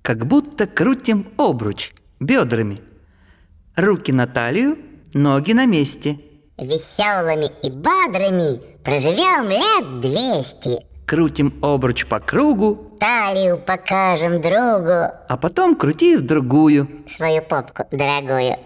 как будто крутим обруч бедрами. Руки на талию, ноги на месте. Веселыми и бодрыми проживем лет 200. Крутим обруч по кругу, Талию покажем другу, а потом крути в другую. свою попку дорогую.